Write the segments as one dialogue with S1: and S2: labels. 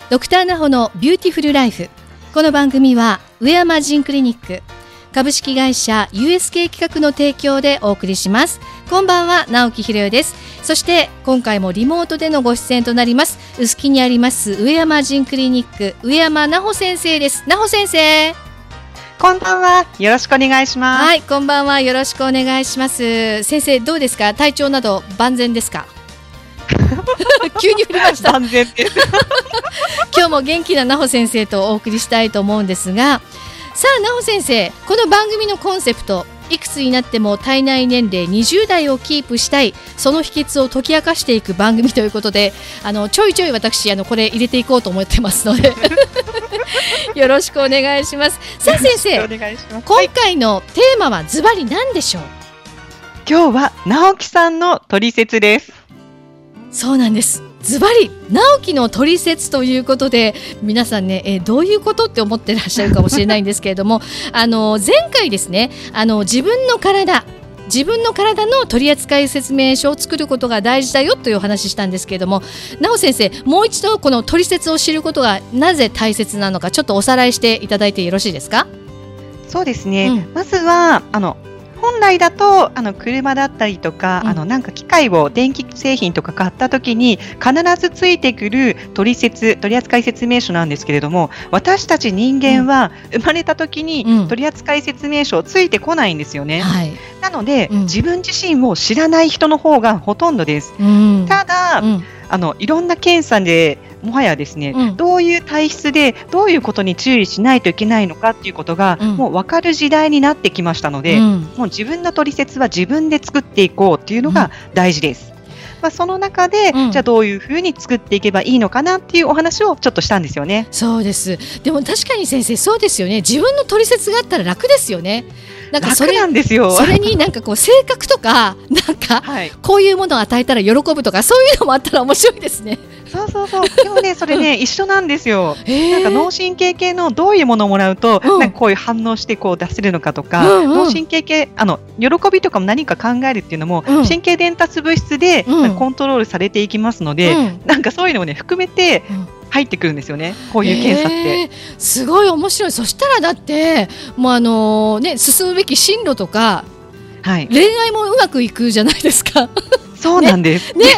S1: ドクターナホのビューティフルライフ。この番組は上山ジンクリニック株式会社 USK 企画の提供でお送りします。こんばんは、直木ひろよです。そして今回もリモートでのご出演となります、臼杵にあります上山ジンクリニック上山奈穂先生です。奈穂先生、
S2: こんばんは、よろしくお願いします。
S1: はい、こんばんは、よろしくお願いします。先生、どうですか？体調など万全ですか？急に振りました。
S2: 万全です。
S1: 今日も元気な奈穂先生とお送りしたいと思うんですが、さあ奈穂先生、この番組のコンセプト、いくつになっても体内年齢20代をキープしたい、その秘訣を解き明かしていく番組ということで、ちょいちょい私これ入れていこうと思ってますのでよろしくお願いします。さあ先生、今回のテーマはズバリ何でしょう？
S2: 今日は直樹さんのトリセツです。
S1: そうなんです。ズバリ直樹のトリセツということで、皆さんね、どういうことって思ってらっしゃるかもしれないんですけれども前回ですね、自分の体の取扱説明書を作ることが大事だよというお話したんですけれども、なお先生、もう一度このトリセツを知ることがなぜ大切なのか、ちょっとおさらいしていただいてよろしいですか？
S2: そうですね、まずは本来だと車だったりとか、なんか機械を電気製品とか買った時に必ずついてくる取扱説明書なんですけれども、私たち人間は生まれた時に取扱説明書ついてこないんですよね、なので、自分自身を知らない人の方がほとんどです、ただ、いろんな検査でもはやですね、どういう体質でどういうことに注意しないといけないのかっていうことが、もう分かる時代になってきましたので、もう自分のトリセツは自分で作っていこうっていうのが大事です、その中で、じゃあどういうふうに作っていけばいいのかなっていうお話をちょっとしたんですよね。
S1: そうです。でも確かに先生、そうですよね。自分のトリセツがあったら楽ですよね。なんか
S2: 楽なんですよ。
S1: それになんかこう性格とか、なんかこういうものを与えたら喜ぶとか、そういうのもあったら面白いですね。
S2: そうでもね、それね一緒なんですよ。なんか脳神経系のどういうものをもらうと、なんかこういう反応してこう出せるのかとか、脳神経系喜びとかも何か考えるっていうのも、神経伝達物質で、コントロールされていきますので、なんかそういうのをね含めて、入ってくるんですよね、こういう検査って、
S1: すごい面白い。そしたらだってもう進むべき進路とか、恋愛もうまくいくじゃないですか。
S2: そうなんです
S1: ね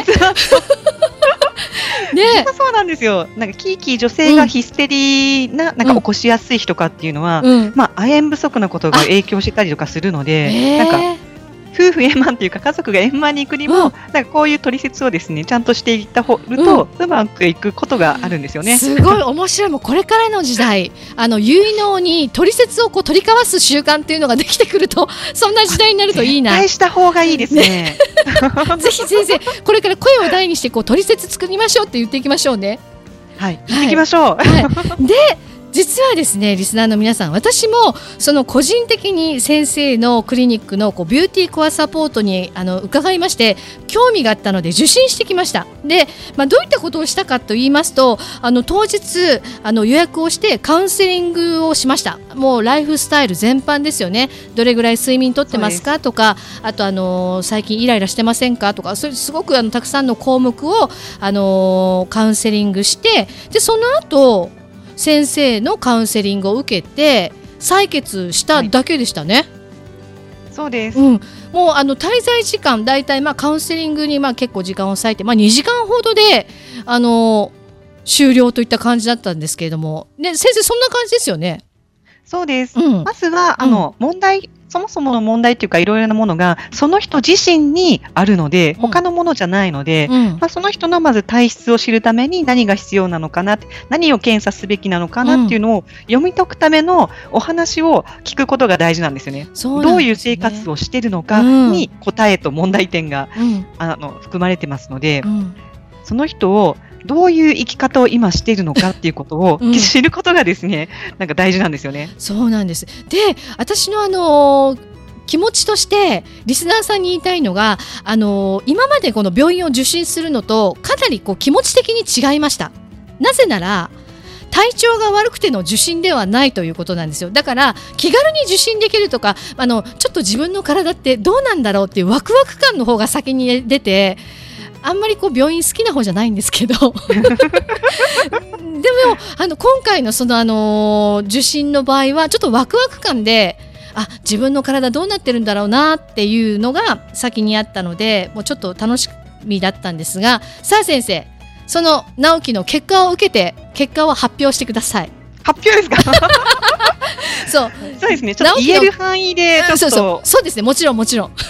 S2: そうなんですよ。なんかキー女性がヒステリーなんか起こしやすい日とかっていうのは、亜鉛不足のことが影響してたりとかするので、なんか夫婦円満というか家族が円満にいくにも、なんかこういう取説をですねちゃんとしていった方と、うまくいくことがあるんですよね。
S1: すごい面白い。もうこれからの時代、結納に取説をこう取り交わす習慣っていうのができてくると、そんな時代になるといいな。
S2: 絶対した方がいいですね。
S1: ぜひ先生、これから声を大にしてこう取説作りましょうって言っていきましょうね。
S2: 言っていきましょう。
S1: で、実はですね、リスナーの皆さん、私もその個人的に先生のクリニックのビューティーコアサポートに伺いまして、興味があったので受診してきました。で、どういったことをしたかと言いますと、当日予約をしてカウンセリングをしました。もうライフスタイル全般ですよね。どれぐらい睡眠とってますかとか、あと最近イライラしてませんかとか、それすごくたくさんの項目をカウンセリングして、でその後先生のカウンセリングを受けて採血しただけでしたね。
S2: そうです、
S1: もう滞在時間だいたいカウンセリングに結構時間を割いて、2時間ほどで終了といった感じだったんですけれども、ね、先生そんな感じですよね。
S2: そうです、まずは問題、そもそもの問題というかいろいろなものがその人自身にあるので、他のものじゃないので、その人のまず体質を知るために何が必要なのかな、何を検査すべきなのかなっていうのを読み解くためのお話を聞くことが大事なんですよね。どういう生活をしているのかに答えと問題点が、含まれてますので、その人をどういう生き方を今しているのかっていうことを知ることがですね、なんか大事なんですよね。
S1: そうなんです。で、私の気持ちとしてリスナーさんに言いたいのが、今までこの病院を受診するのとかなり気持ち的に違いました。なぜなら体調が悪くての受診ではないということなんですよ。だから気軽に受診できるとか、ちょっと自分の体ってどうなんだろうっていうワクワク感の方が先に出て、 あんまりこう病院好きな方じゃないんですけどでも今回のその受診の場合はちょっとワクワク感で自分の体どうなってるんだろうなっていうのが先にあったので、もうちょっと楽しみだったんですが、さあ先生、その直樹の結果を受けて結果を発表してください。
S2: 発表ですか？
S1: そう
S2: ですね、ちょっと言える範囲でちょっと
S1: そうですね、もちろんちょっと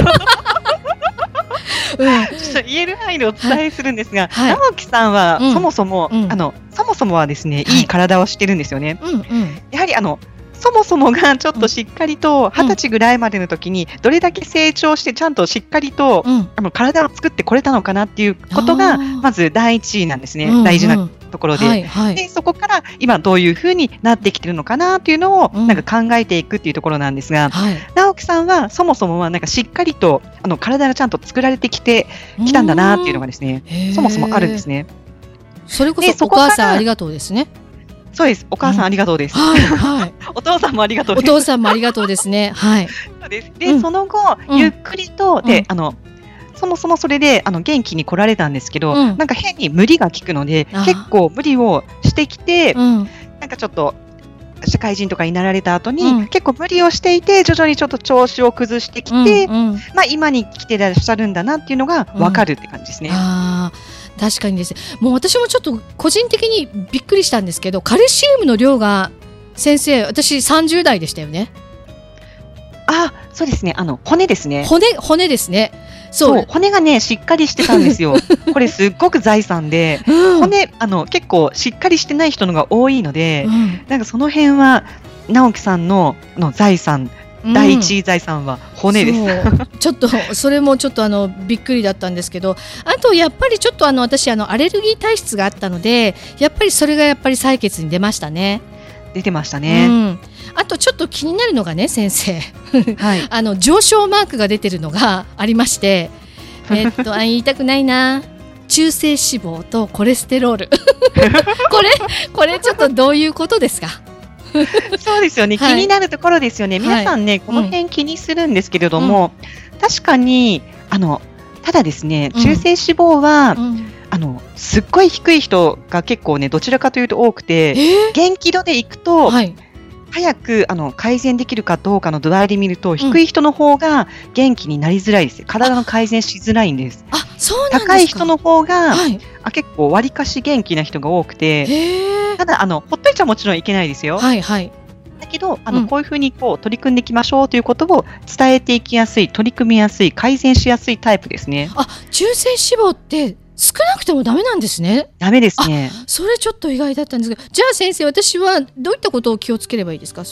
S2: 言える範囲でお伝えするんですが、直樹さんはそもそもはですね、いい体をしてるんですよね。やはりそもそもがちょっとしっかりと20歳ぐらいまでの時にどれだけ成長してちゃんとしっかりと体を作ってこれたのかなっていうことがまず第一位なんですね。大事なところで、でそこから今どういう風になってきてるのかなっていうのをなんか考えていくっていうところなんですが、直樹さんはそもそもはなんかしっかりと体がちゃんと作られてきたんだなっていうのがですね、そもそもあるんですね。
S1: それこそお母さんありがとうですね。
S2: そうです。お母さんありがとうです。お父さんもありがとうです。
S1: お父さんもありがとうですね。
S2: そうです。で、その後、ゆっくりと、で、そもそもそれで、元気に来られたんですけど、なんか変に無理が効くので、結構無理をしてきて、なんかちょっと、社会人とかになられた後に、結構無理をしていて、徐々にちょっと調子を崩してきて、今に来てらっしゃるんだなっていうのが分かるって感じですね。
S1: 確かにですね。もう私もちょっと個人的にびっくりしたんですけど、カルシウムの量が先生、私30代でしたよね。
S2: そうですね。骨ですね。
S1: 骨ですね。
S2: そう、骨がね、しっかりしてたんですよ。これすっごく財産で、骨、結構しっかりしてない人のが多いので、なんかその辺は、直樹さんの財産、第一位財産は骨です。
S1: ちょっとそれもちょっとびっくりだったんですけど、あとやっぱりちょっと私アレルギー体質があったので、やっぱりそれがやっぱり採血に出ましたね。
S2: 出てましたね。
S1: あとちょっと気になるのがね、先生、上昇マークが出てるのがありまして、言いたくないな、中性脂肪とコレステロールこれちょっとどういうことですか？
S2: そうですよね、気になるところですよね。皆さんね、この辺気にするんですけれども、確かにただですね、中性脂肪は、すっごい低い人が結構ね、どちらかというと多くて、元気度でいくと、早く改善できるかどうかの度合いで見ると、低い人の方が元気になりづらいです。体の改善しづらいんです。
S1: そうなんですか。
S2: 高い人の方が、結構わりかし元気な人が多くて、ただほっといちゃもちろんいけないですよ。だけどこういうふうに取り組んでいきましょうということを伝えていきやすい、取り組みやすい、改善しやすいタイプですね。
S1: 中性脂肪って少なくてもダメなんですね。
S2: ダメですね。
S1: それちょっと意外だったんですけど、じゃあ先生、私はどういったことを気をつければいいですか？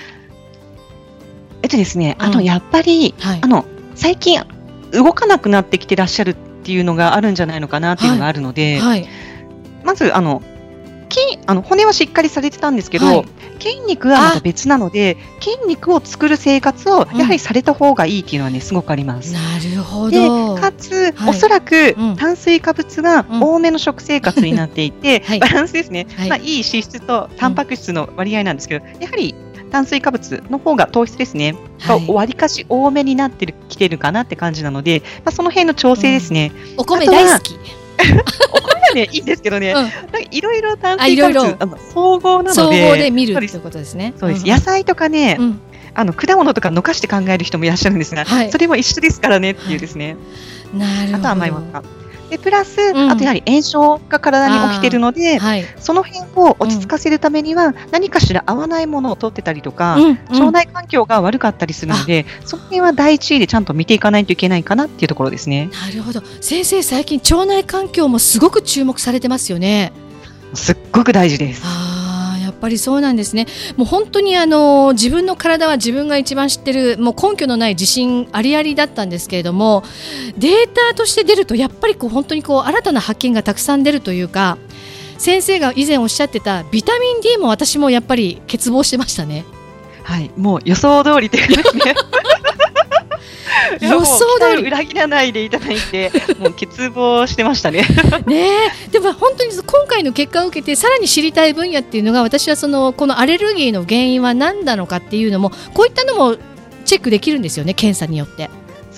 S2: ですね、やっぱり、最近動かなくなってきてらっしゃるっていうのがあるんじゃないのかなっていうのがあるので、まず骨はしっかりされてたんですけど、筋肉はまた別なので、筋肉を作る生活をやはりされた方がいいっていうのはね、すごくあります。
S1: なるほど。
S2: でかつ、おそらく炭水化物が多めの食生活になっていて、バランスですね、いい脂質とタンパク質の割合なんですけど、やはり炭水化物の方が糖質ですね、わりかし多めになってきてるかなって感じなので、その辺の調整ですね。
S1: お米大好き。
S2: お米はね、いいんですけどね、いろいろ炭水化物総合なので、
S1: 総合で見るということですね。
S2: そうです。野菜とかね、果物とか残して考える人もいらっしゃるんですが、それも一緒ですからねっていうですね。あとは甘いものか。でプラス、あとやはり炎症が体に起きているので、その辺を落ち着かせるためには、何かしら合わないものを取ってたりとか、腸内環境が悪かったりするので、その辺は第一位でちゃんと見ていかないといけないかなっていうところですね。
S1: なるほど。先生、最近腸内環境もすごく注目されてますよね。
S2: すっごく大事です。
S1: やっぱりそうなんですね。もう本当に自分の体は自分が一番知ってる、もう根拠のない自信ありありだったんですけれども、データとして出るとやっぱり本当に新たな発見がたくさん出るというか、先生が以前おっしゃってたビタミン D も私もやっぱり欠乏してましたね。
S2: もう予想通りというですね。
S1: 予想通り
S2: 裏切らないでいただいて、もう欠乏してましたね。
S1: でも本当に今回の結果を受けてさらに知りたい分野っていうのが、私はこのアレルギーの原因は何なのかっていうのも、こういったのもチェックできるんですよね、検査によって。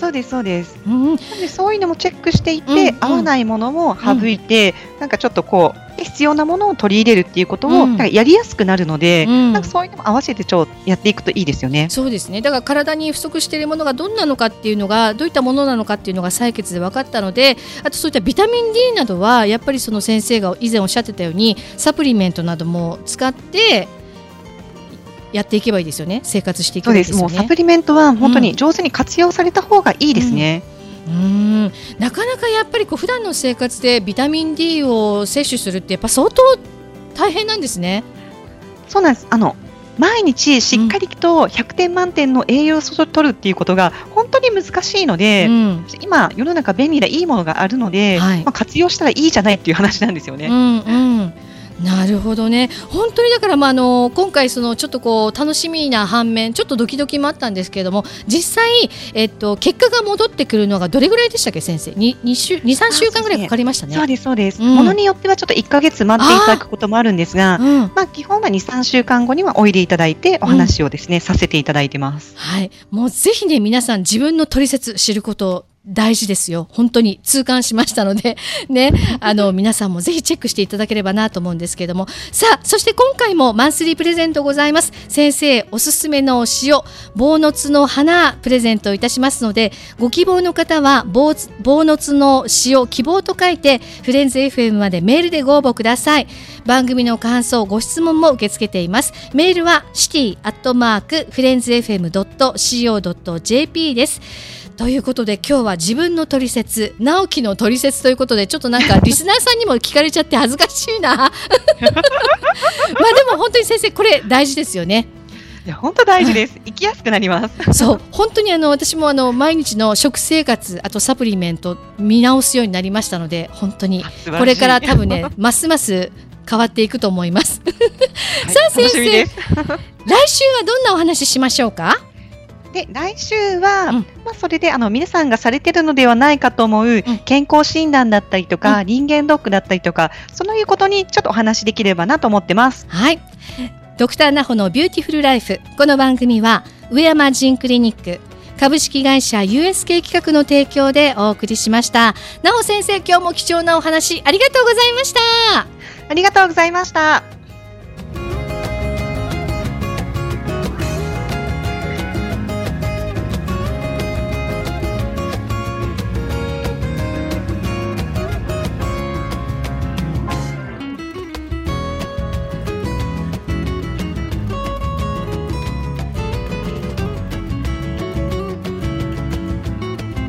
S2: そうですそうです。
S1: うん、
S2: でそういうのもチェックしていって、合わないものも省いて、なんかちょっとこう必要なものを取り入れるっていうことを、なんかやりやすくなるので、なんかそういうのも合わせてやっていくといいですよね。
S1: そうですね。だから体に不足しているものがどんなのかっていうのが、どういったものなのかっていうのが採血で分かったので、あとそういったビタミン D などはやっぱりその先生が以前おっしゃってたようにサプリメントなども使ってやっていけばいいですよね。生活していけばいいですよね。
S2: そうです。もうサプリメントは本当に上手に活用された方がいいですね。
S1: なかなかやっぱり普段の生活でビタミン D を摂取するってやっぱ相当大変なんですね。
S2: そうなんです。毎日しっかりと100点満点の栄養素を取るっていうことが本当に難しいので、今世の中便利ないいものがあるので、活用したらいいじゃないっていう話なんですよね。
S1: なるほどね。本当にだから、今回ちょっと楽しみな反面ちょっとドキドキもあったんですけれども、実際、結果が戻ってくるのがどれぐらいでしたっけ先生。2、3週間ぐらいかかりましたね。
S2: そうですそうです、ものによってはちょっと1ヶ月待っていただくこともあるんですが、基本は2、3週間後にはおいでいただいてお話をですね、させていただいてます。
S1: はい、もうぜひね皆さん自分のトリセツ知ること大事ですよ。本当に痛感しましたのでね、皆さんもぜひチェックしていただければなと思うんですけれども、さあそして今回もマンスリープレゼントございます。先生おすすめの塩坊のつの花プレゼントいたしますので、ご希望の方は坊のつの塩希望と書いてフレンズ FM までメールでご応募ください。番組の感想ご質問も受け付けています。メールは city@friendsfm.co.jp です。ということで今日は自分のトリセツ、直樹のトリセツということで、ちょっとなんかリスナーさんにも聞かれちゃって恥ずかしいなまあでも本当に先生これ大事ですよね。
S2: いや本当大事です。生きやすくなります
S1: そう本当に私も毎日の食生活、あとサプリメント見直すようになりましたので、本当にこれから多分ねますます変わっていくと思いますさあ先生来週はどんなお話ししましょうか。
S2: で来週は、それで皆さんがされているのではないかと思う健康診断だったりとか、人間ドックだったりとか、そういうことにちょっとお話できればなと思ってます。
S1: はい、ドクターナホのビューティフルライフ。この番組は上山ジンクリニック株式会社 USK 企画の提供でお送りしました。ナホ先生、今日も貴重なお話ありがとうございました。
S2: ありがとうございました。